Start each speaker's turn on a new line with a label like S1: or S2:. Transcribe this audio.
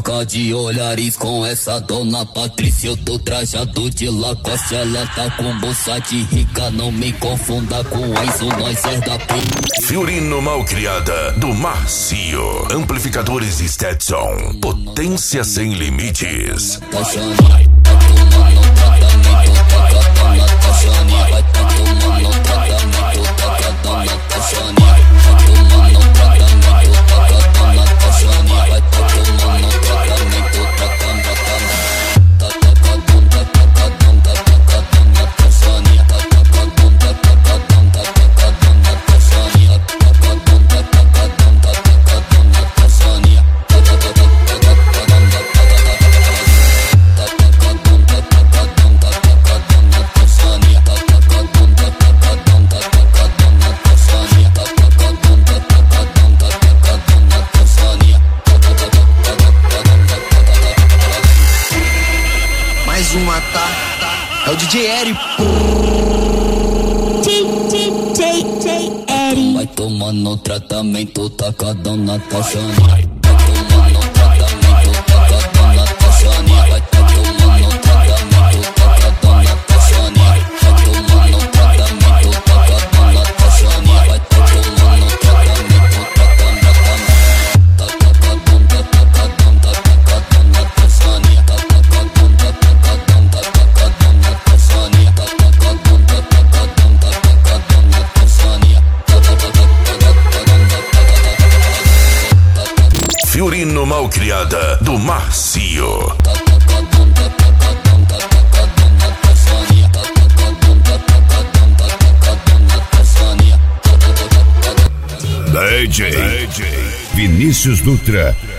S1: Troca de olhares com essa dona Patrícia. Eu tô trajado de Lacoste, ela tá com bolsa de rica. Não me confunda com Enzo, nós é da P.
S2: Fiorino Malcriada do Marcio. Amplificadores Stetson. Potência sem limites.
S3: Uma tá, é o DJ Eri.
S1: DJ Eri. Vai tomando tratamento, tacadão na Tachane. Vai tomando tratamento, tacadão na Tachane. Vai tomando tratamento, tacadão na Tachane. Vai tomando tratamento, tacadão na Tachane. Vai tomando tratamento, tacadão na
S2: Fiorino Malcriada do Marcio. DJ Vinícius Dutra